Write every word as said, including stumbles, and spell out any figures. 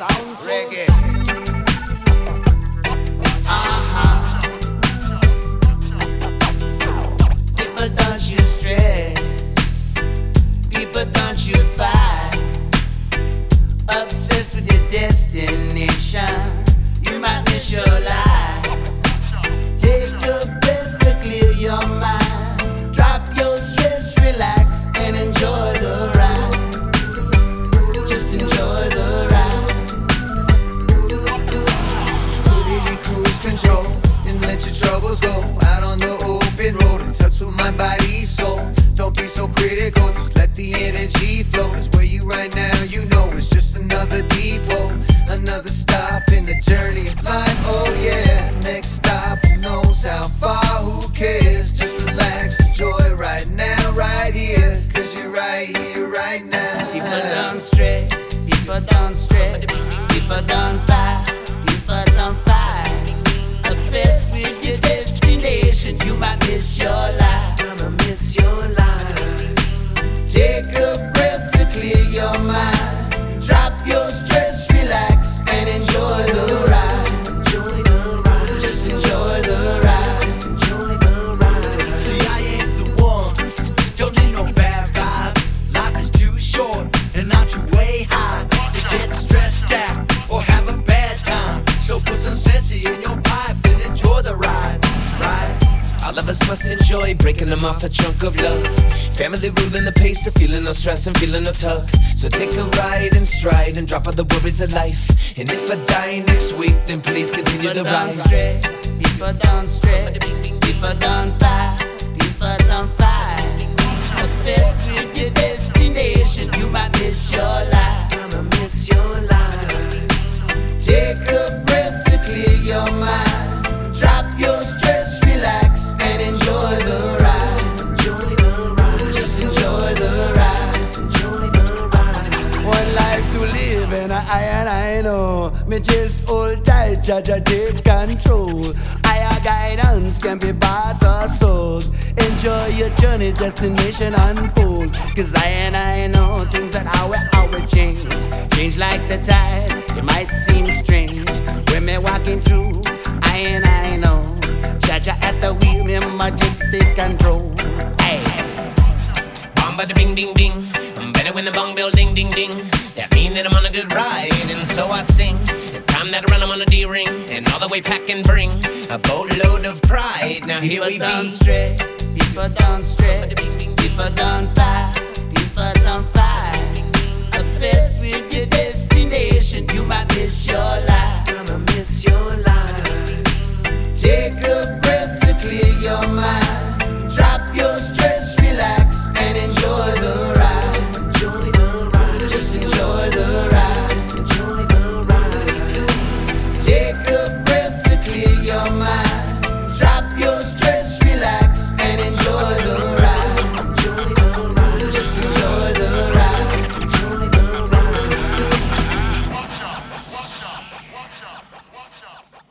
reggae. Uh-huh. People don't you stress. People don't you fight. Obsessed with your destination. You might miss your life. Take a breath to clear your mind. Drop your stress, relax, and enjoy the ride. Just enjoy the ride. Put it in cruise control and let your troubles go. Out on the open road and touch with my body, soul. Don't be so critical, just let the energy flow. Cause where you right now, you know it's just another depot. Another stop in the journey of life, oh yeah. Next stop, who knows how far, who cares? Just relax, enjoy right now, right here. Cause you're right here, right now. People don't stray, people don't stray, people don't fight, people don't fight. Obsessed with your destination, you might miss your life. Gonna miss your life. Take a breath to clear your mind. Drop your stress, relax, and enjoy the ride. Enjoy the ride. Just enjoy the ride. Enjoy the ride. See, I ain't the one. Don't need no bad vibes. Life is too short and I'm too way high to get stressed out or have a bad time. So put some sense in your pipe and enjoy the ride. Right? All of us must enjoy breaking them off a chunk of love. Family ruling the pace, the feeling no stress and feeling no tug. So take a ride and stride and drop all the worries of life. And if I die next week, then please continue People the don't rise. stray, people don't stray, people don't fight, people don't fight. Obsessed with your destination, you might miss your life. Gonna miss your life. Take a breath to clear your mind. Drop your stress, relax, and enjoy the ride. Enjoy the ride. Just enjoy the ride. Enjoy the ride. One life to live and I and I know. Me just hold tight, Jaja take control. Higher guidance can be bought or sold. Enjoy your journey, destination unfold. Cause I and I know things that I will always change. Change like the tide, it might seem strange. When me walking through, I and I know Jaja at the wheel, me magic take control. Hey. Bam bada bing ding ding. I'm better when the bong bell ding ding ding. That mean that I'm on a good ride, and so I sing. It's time that I run, I'm on a D-ring, and all the way pack and bring a boatload of pride. Now here we People don't be. stray, people don't stray, people don't fight, people don't fight.